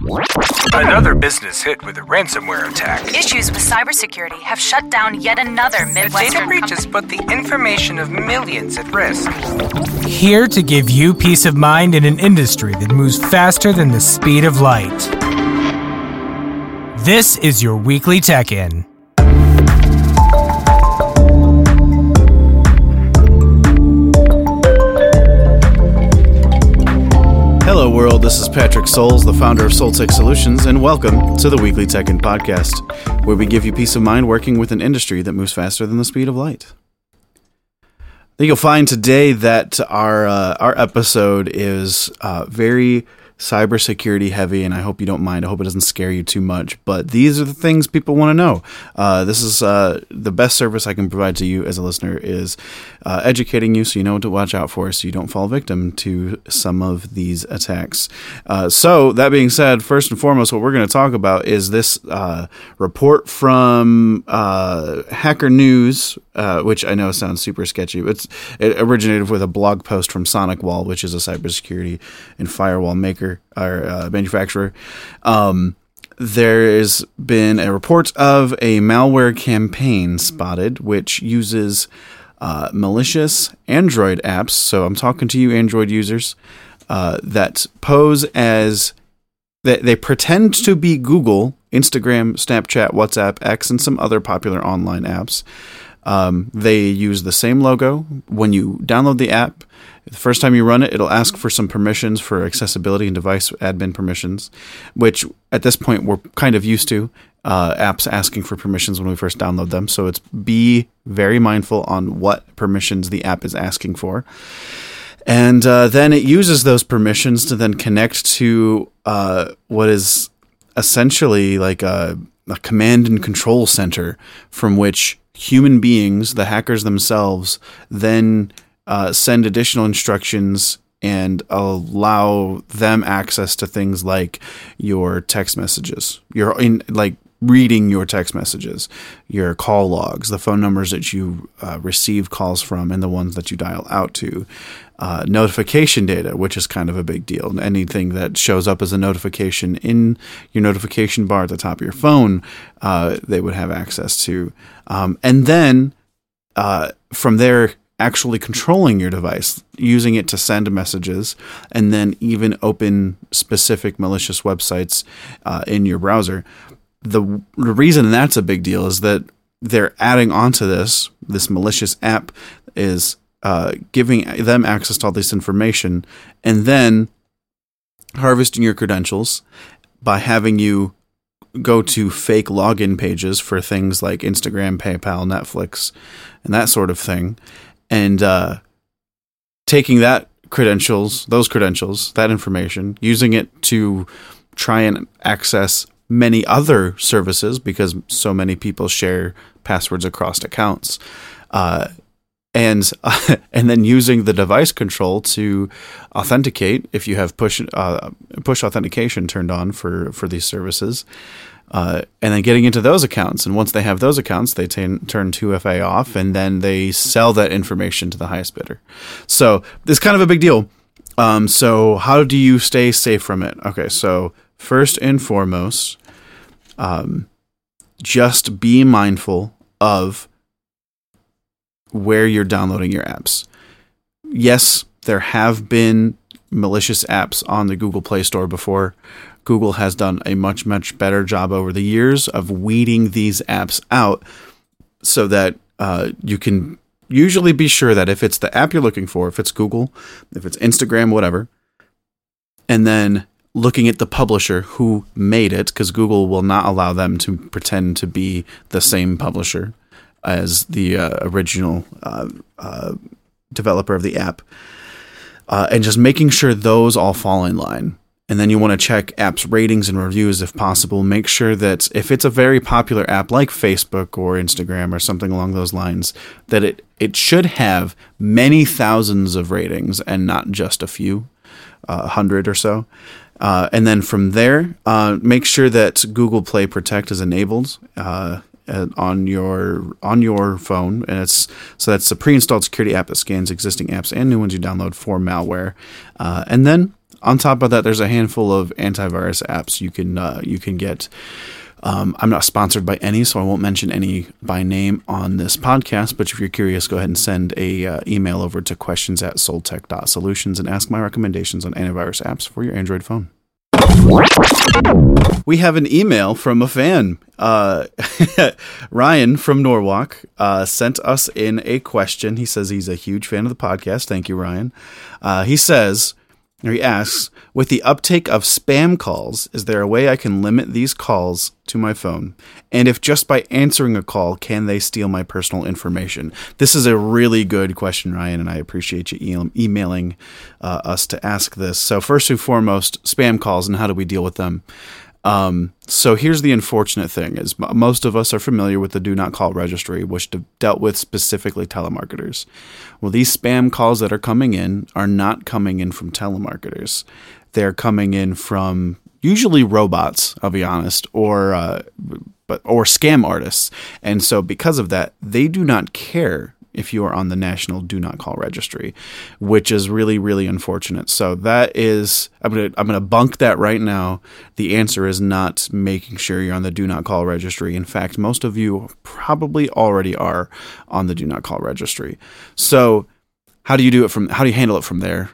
Another business hit with a ransomware attack. Issues with cybersecurity have shut down yet another Midwestern The data breach has put the information of millions at risk. Here to give you peace of mind in an industry that moves faster than the speed of light. This is your weekly Tech In. Hello world, this is Patrick Souls, the founder of Soltech Solutions, and welcome to the Weekly Tech In podcast, where we give you peace of mind working with an industry that moves faster than the speed of light. I think you'll find today that our episode is very cybersecurity heavy, and I hope you don't mind. I hope it doesn't scare you too much, but these are the things people want to know. This is the best service I can provide to you as a listener is educating you so you know what to watch out for so you don't fall victim to some of these attacks. So that being said, first and foremost, what we're going to talk about is this report from Hacker News, which I know sounds super sketchy. It originated with a blog post from SonicWall, which is a cybersecurity and firewall maker or manufacturer. There has been a report of a malware campaign spotted, which uses malicious Android apps. So I'm talking to you Android users that pose as they pretend to be Google, Instagram, Snapchat, WhatsApp, X, and some other popular online apps. They use the same logo. When you download the app, the first time you run it, it'll ask for some permissions for accessibility and device admin permissions, which at this point we're kind of used to apps asking for permissions when we first download them. So be very mindful on what permissions the app is asking for. And then it uses those permissions to then connect to what is essentially like a command and control center from which human beings, the hackers themselves, then send additional instructions and allow them access to things like your text messages, reading your text messages, your call logs, the phone numbers that you receive calls from and the ones that you dial out to, notification data, which is kind of a big deal. Anything that shows up as a notification in your notification bar at the top of your phone, they would have access to. And then from there, actually controlling your device, using it to send messages, and then even open specific malicious websites in your browser. The reason that's a big deal is that they're adding onto this malicious app is giving them access to all this information and then harvesting your credentials by having you go to fake login pages for things like Instagram, PayPal, Netflix, and that sort of thing. And taking those credentials, that information, using it to try and access many other services because so many people share passwords across accounts, and then using the device control to authenticate if you have push authentication turned on for these services. And then getting into those accounts. And once they have those accounts, they turn 2FA off, and then they sell that information to the highest bidder. So it's kind of a big deal. So how do you stay safe from it? Okay, so first and foremost, just be mindful of where you're downloading your apps. Yes, there have been malicious apps on the Google Play Store before. Google has done a much, much better job over the years of weeding these apps out so that you can usually be sure that if it's the app you're looking for, if it's Google, if it's Instagram, whatever, and then looking at the publisher who made it, because Google will not allow them to pretend to be the same publisher as the original developer of the app, and just making sure those all fall in line. And then you want to check apps' ratings and reviews if possible. Make sure that if it's a very popular app like Facebook or Instagram or something along those lines, that it should have many thousands of ratings and not just a few, 100 or so. And then from there, make sure that Google Play Protect is enabled on your phone, and that's a pre-installed security app that scans existing apps and new ones you download for malware. And then On top of that, there's a handful of antivirus apps you can get. I'm not sponsored by any, so I won't mention any by name on this podcast, but if you're curious, go ahead and send a email over to questions@soltech.solutions and ask my recommendations on antivirus apps for your Android phone. We have an email from a fan. Ryan from Norwalk sent us in a question. He says he's a huge fan of the podcast. Thank you, Ryan. He asks, with the uptake of spam calls, is there a way I can limit these calls to my phone? And if just by answering a call, can they steal my personal information? This is a really good question, Ryan, and I appreciate you emailing us to ask this. So first and foremost, spam calls and how do we deal with them? So here's the unfortunate thing is most of us are familiar with the Do Not Call registry, which dealt with specifically telemarketers. Well, these spam calls that are coming in are not coming in from telemarketers. They're coming in from usually robots, I'll be honest, or scam artists. And so because of that, they do not care if you are on the National Do Not Call registry, which is really, really unfortunate. So that is, I'm gonna bunk that right now. The answer is not making sure you're on the Do Not Call registry. In fact, most of you probably already are on the Do Not Call registry. So how do you handle it from there?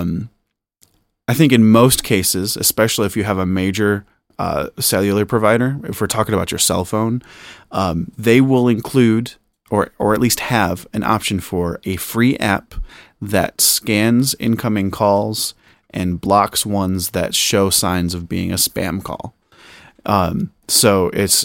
I think in most cases, especially if you have a major cellular provider, if we're talking about your cell phone, they will include or at least have an option for a free app that scans incoming calls and blocks ones that show signs of being a spam call. So it's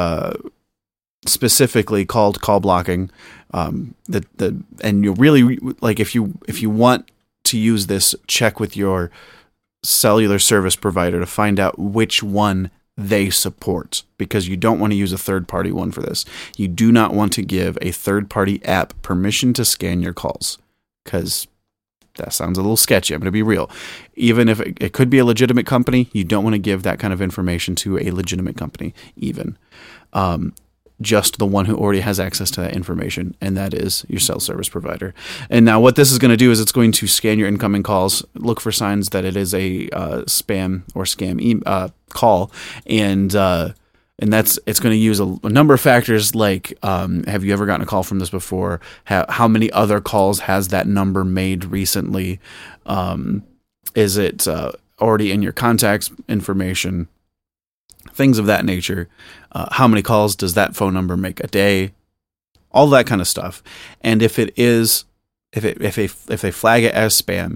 specifically called call blocking. And you really like if you want to use this, check with your cellular service provider to find out which one they support, because you don't want to use a third-party one for this. You do not want to give a third-party app permission to scan your calls, because that sounds a little sketchy. I'm going to be real. Even if it could be a legitimate company, you don't want to give that kind of information to a legitimate company, even. Just the one who already has access to that information, and that is your cell service provider. And now what this is going to do is it's going to scan your incoming calls, look for signs that it is a spam or scam call, and it's going to use a number of factors like have you ever gotten a call from this before? How many other calls has that number made recently? Is it already in your contacts information? Things of that nature. How many calls does that phone number make a day? All that kind of stuff. And if they flag it as spam,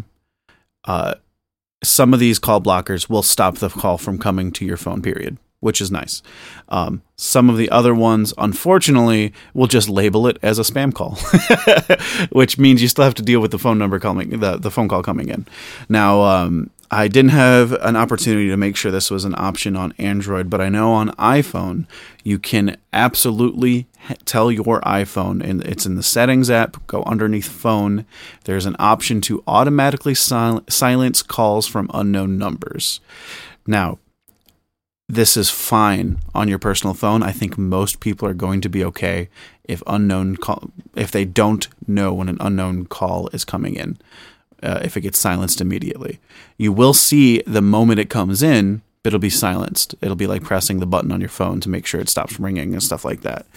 some of these call blockers will stop the call from coming to your phone, period, which is nice. Some of the other ones, unfortunately, will just label it as a spam call, which means you still have to deal with the phone number coming, the phone call coming in. Now, I didn't have an opportunity to make sure this was an option on Android, but I know on iPhone, you can absolutely tell your iPhone, and it's in the settings app, go underneath phone. There's an option to automatically silence calls from unknown numbers. Now, this is fine on your personal phone. I think most people are going to be okay if they don't know when an unknown call is coming in. If it gets silenced immediately. You will see the moment it comes in, but it'll be silenced. It'll be like pressing the button on your phone to make sure it stops ringing and stuff like that.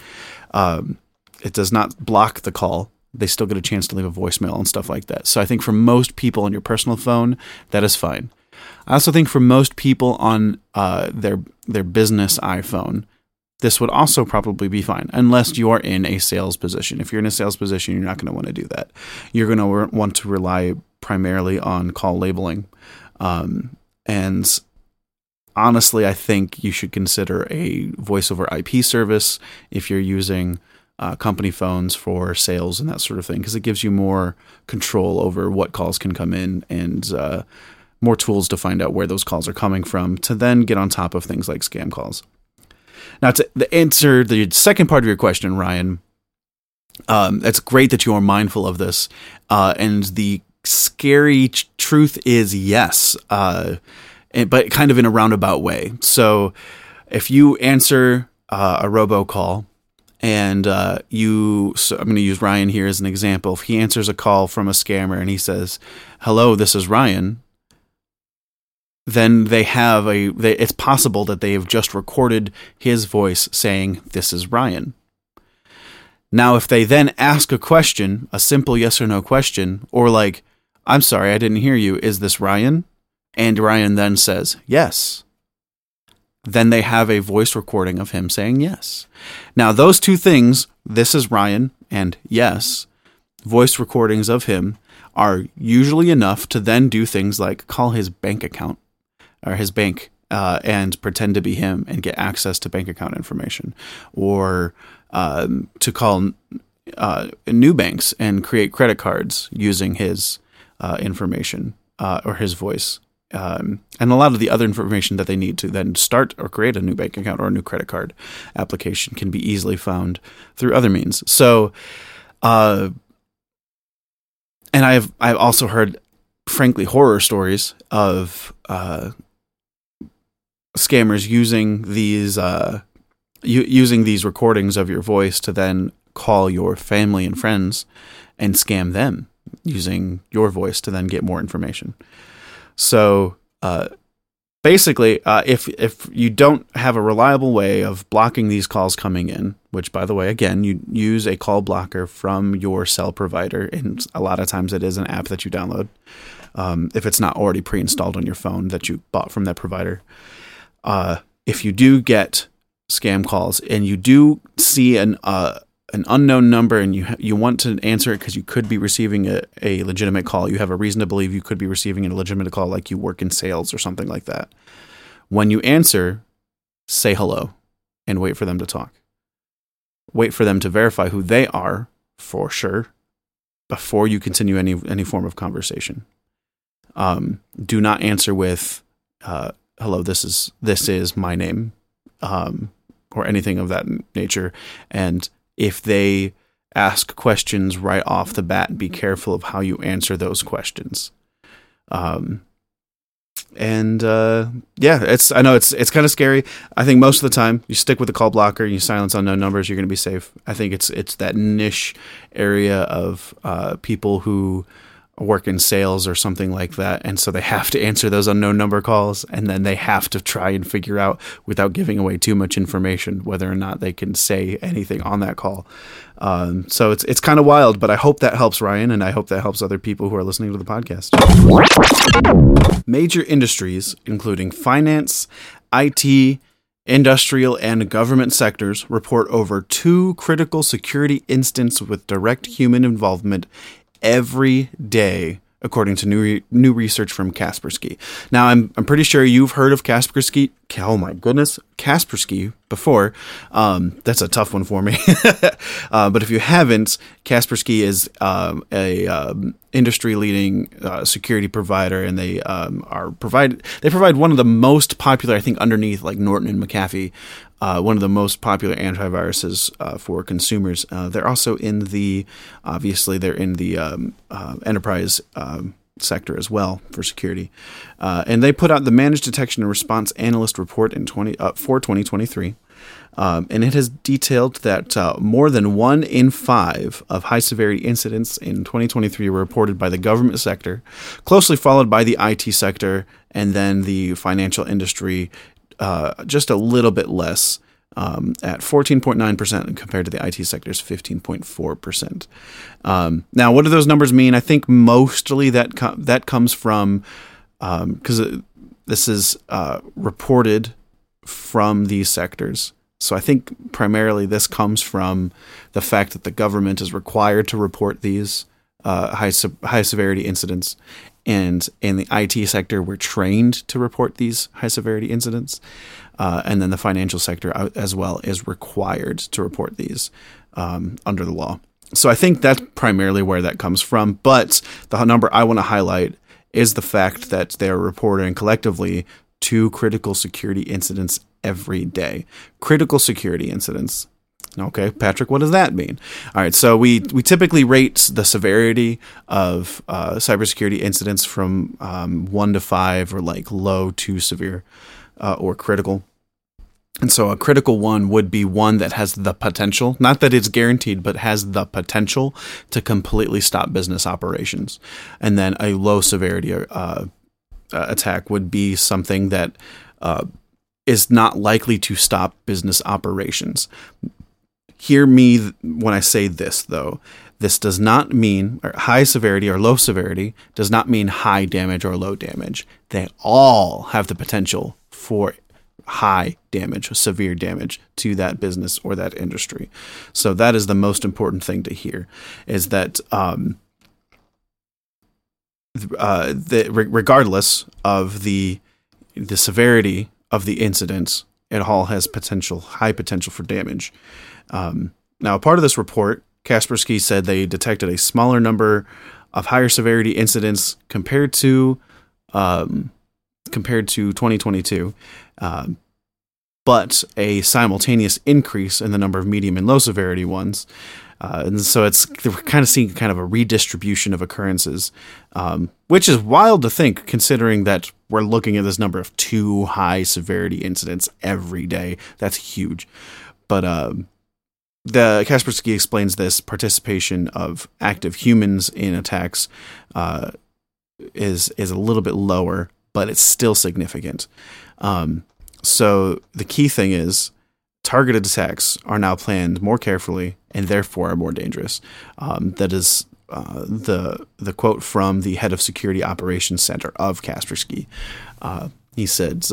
It does not block the call. They still get a chance to leave a voicemail and stuff like that. So I think for most people on your personal phone, that is fine. I also think for most people on their business iPhone, this would also probably be fine, unless you are in a sales position. If you're in a sales position, you're not going to want to do that. You're going to want to rely primarily on call labeling. And honestly, I think you should consider a voice over IP service if you're using company phones for sales and that sort of thing, because it gives you more control over what calls can come in and more tools to find out where those calls are coming from to then get on top of things like scam calls. Now, to answer the second part of your question, Ryan, it's great that you are mindful of this. And the scary truth is yes, but kind of in a roundabout way. So if you answer a robocall and I'm going to use Ryan here as an example. If he answers a call from a scammer and he says, "Hello, this is Ryan," then it's possible that they have just recorded his voice saying, "This is Ryan." Now, if they then ask a question, a simple yes or no question, or like, "I'm sorry, I didn't hear you. Is this Ryan?" And Ryan then says, "Yes." Then they have a voice recording of him saying yes. Now, those two things, "This is Ryan" and "yes," voice recordings of him are usually enough to then do things like call his bank account or his bank and pretend to be him and get access to bank account information, or to call new banks and create credit cards using his information or his voice. And a lot of the other information that they need to then start or create a new bank account or a new credit card application can be easily found through other means. So, and I've also heard, frankly, horror stories of scammers using these using these recordings of your voice to then call your family and friends and scam them using your voice to then get more information. So basically, if you don't have a reliable way of blocking these calls coming in, which, by the way, again, you use a call blocker from your cell provider, and a lot of times it is an app that you download, if it's not already pre-installed on your phone that you bought from that provider. If you do get scam calls and you do see an unknown number and you want to answer it because you could be receiving a legitimate call, you have a reason to believe you could be receiving a legitimate call, like you work in sales or something like that. When you answer, say hello and wait for them to talk. Wait for them to verify who they are for sure before you continue any form of conversation. Do not answer with hello, this is my name, or anything of that nature. And if they ask questions right off the bat, be careful of how you answer those questions. I know it's kind of scary. I think most of the time you stick with the call blocker, you silence unknown numbers, you're going to be safe. I think it's that niche area of people who work in sales or something like that, and so they have to answer those unknown number calls, and then they have to try and figure out, without giving away too much information, whether or not they can say anything on that call. So it's kind of wild, but I hope that helps Ryan, and I hope that helps other people who are listening to the podcast. Major industries, including finance, IT, industrial, and government sectors, report over 2 critical security incidents with direct human involvement every day, according to new research from Kaspersky. Now, I'm pretty sure you've heard of Kaspersky. Oh my goodness, Kaspersky before. That's a tough one for me. But if you haven't, Kaspersky is a industry-leading security provider, and they provide one of the most popular, I think, underneath like Norton and McAfee, one of the most popular antiviruses for consumers. They're also in the enterprise sector as well for security. And they put out the Managed Detection and Response Analyst Report for 2023. And it has detailed that more than 1 in 5 of high-severity incidents in 2023 were reported by the government sector, closely followed by the IT sector, and then the financial industry, just a little bit less, at 14.9% compared to the IT sector's 15.4%. Now, what do those numbers mean? I think mostly that comes from, because this is reported from these sectors. So I think primarily this comes from the fact that the government is required to report these high severity incidents. And in the IT sector, we're trained to report these high-severity incidents. And then the financial sector as well is required to report these under the law. So I think that's primarily where that comes from. But the number I want to highlight is the fact that they're reporting collectively 2 critical security incidents every day. Critical security incidents. Okay, Patrick, what does that mean? All right, so we typically rate the severity of cybersecurity incidents from 1 to 5, or like low to severe, or critical. And so a critical one would be one that has the potential, not that it's guaranteed, but has the potential to completely stop business operations. And then a low severity attack would be something that is not likely to stop business operations. Hear me when I say this, though. This does not mean high severity or low severity does not mean high damage or low damage. They all have the potential for high damage, severe damage to that business or that industry. So that is the most important thing to hear, is that regardless of the severity of the incident, it all has high potential for damage. Now, a part of this report, Kaspersky said they detected a smaller number of higher severity incidents compared to 2022, but a simultaneous increase in the number of medium and low severity ones. And so we're kind of seeing kind of a redistribution of occurrences, which is wild to think, considering that we're looking at this number of 2 high severity incidents every day. That's huge. But the Kaspersky explains this participation of active humans in attacks is a little bit lower, but it's still significant. So the key thing is targeted attacks are now planned more carefully and therefore are more dangerous. That is the quote from the head of Security Operations Center of Kaspersky. He said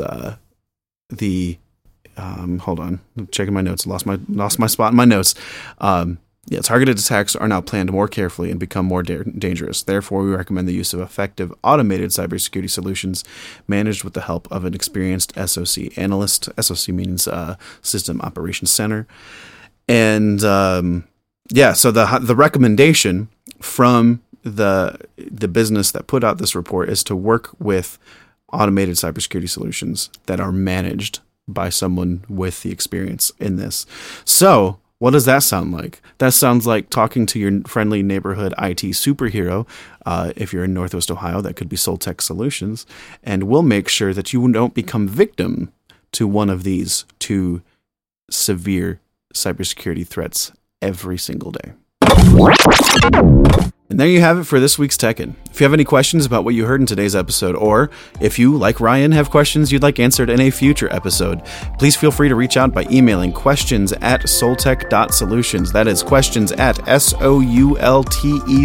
hold on, I'm checking my notes. Lost my spot in my notes. Targeted attacks are now planned more carefully and become more dangerous. Therefore, we recommend the use of effective automated cybersecurity solutions managed with the help of an experienced SOC analyst. SOC means System Operations Center. And so the recommendation from the business that put out this report is to work with automated cybersecurity solutions that are managed by someone with the experience in this. So what does that sound like? That sounds like talking to your friendly neighborhood IT superhero. If you're in Northwest Ohio, that could be Soltech Solutions. And we'll make sure that you don't become victim to one of these 2 severe cybersecurity threats every single day. And there you have it for this week's Tech-In. If you have any questions about what you heard in today's episode, or if you, like Ryan, have questions you'd like answered in a future episode, please feel free to reach out by emailing questions@soltech.solutions. That is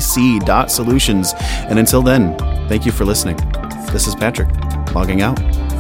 questions@SOULTEC.solutions. And until then, thank you for listening. This is Patrick, logging out.